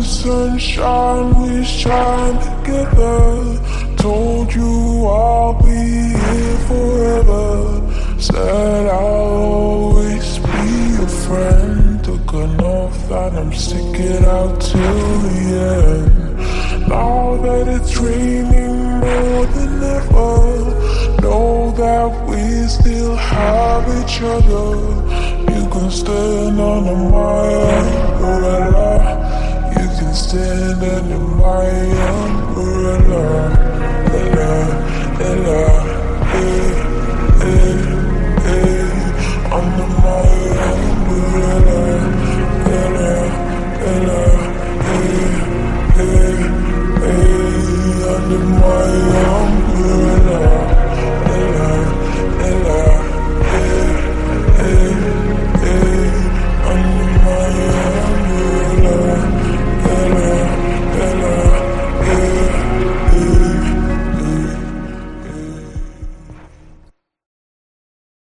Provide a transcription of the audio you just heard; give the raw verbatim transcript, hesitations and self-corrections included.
sunshine, we shine together. Told you I'll be here forever. Said I'll always be your friend. Took an oath that I'm stick it out till the end. Now that it's raining more than ever, know that we still have each other. You can stand under my umbrella. You can stand under my umbrella. La, la, la, la.